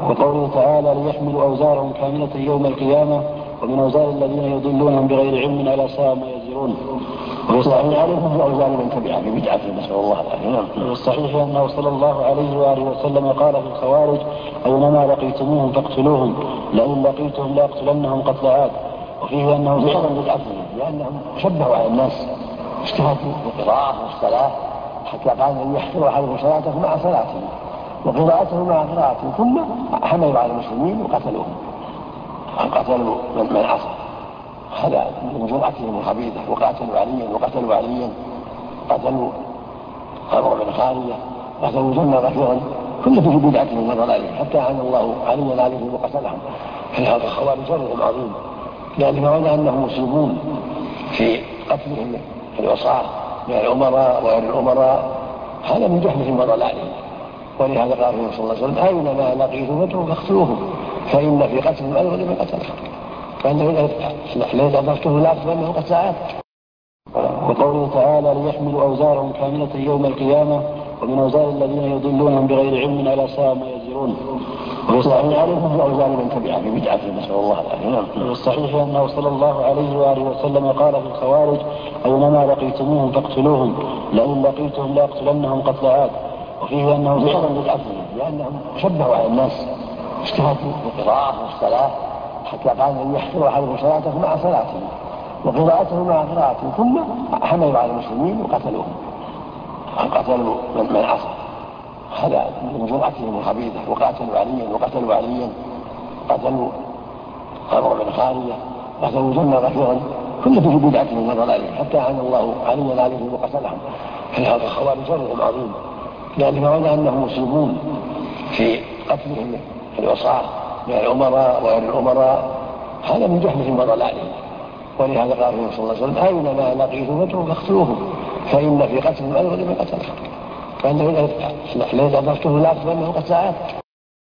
وقوله تعالى ليحملوا أوزارهم كاملة يوم القيامة ومن أوزار الذين يضلونهم بغير علم على ساء ما يزرون. والصحيح عليهم أوزار من تبعه ببدعته نسأل الله العافية. والصحيح أنه صلى الله عليه وآله وسلم قال في الخوارج أينما لقيتموهم فاقتلوهم لئن لقيتهم لأقتلنهم قتل عاد. وفيه أنه بسبب بدعتهم لأنهم شبهوا على الناس اجتهدوا بالقراءة والصلاة حتى قال أن يحفظوا أحدهم صلاته مع صلاته وقراءته مع قراءته ثم حملوا على المسلمين وقتلوهم قتلوا من عصى. هذا من جرأتهم الخبيثة. وقاتلوا عليا قتلوا عمرو بن خالد قتلوا جنة كثيرا كل في بدعتهم وضلالهم حتى عن الله عليا عليهم وقتلهم. فهذا الخوارج شرهم عظيم لأن معنى أنهم مصيبون في قتلهم العصاة من الأمراء وغير الأمراء هذا من جهلهم وضلالهم. ولهذا قال الرسول صلى الله عليه وسلم أينما لقيتم فاقتلوهم فإن في قتلهم أجر من قتلهم فإنه ليس أدركته لا فإنه قد ساعات. وقوله تعالى ليحملوا أوزارهم كاملة يوم القيامة ومن أوزار الذين يضلونهم بغير علم على ساء ما يزرون. والصحيح عليهم أوزار من تبعه ببدعته نسأل الله العافية. والصحيح أنه صلى الله عليه وآله وسلم قال في الخوارج أينما لقيتموهم فاقتلوهم لئن لقيتهم لأقتلنهم قتل عاد. وفيه أنه بسبب بدعتهم لأنهم شبهوا على الناس اجتهدوا بالقراءة والصلاة حتى قال أن يحفظوا أحدهم صلاته مع صلاته وقراءته مع قراءته ثم حملوا على المسلمين وقتلوهم قتلوا من عصى. هذا من جرأتهم الخبيثة. وقاتلوا عليا قتلوا عمرو بن خالد قتلوا جنة كثيرا كل في بدعتهم وضلالهم حتى عن الله عليا عليهم وقتلهم. فهذا الخوارج شرهم عظيم لأن معنى أنهم مصيبون في قتلهم العصاة من الأمراء وغير الأمراء هذا من جهلهم وضلالهم. ولهذا قال الرسول صلى الله عليه وسلم أينما لقيتم فاقتلوهم فإن في قتلهم أجر من قتلهم فإنه ليس أدركته لا فإنه قد ساعات.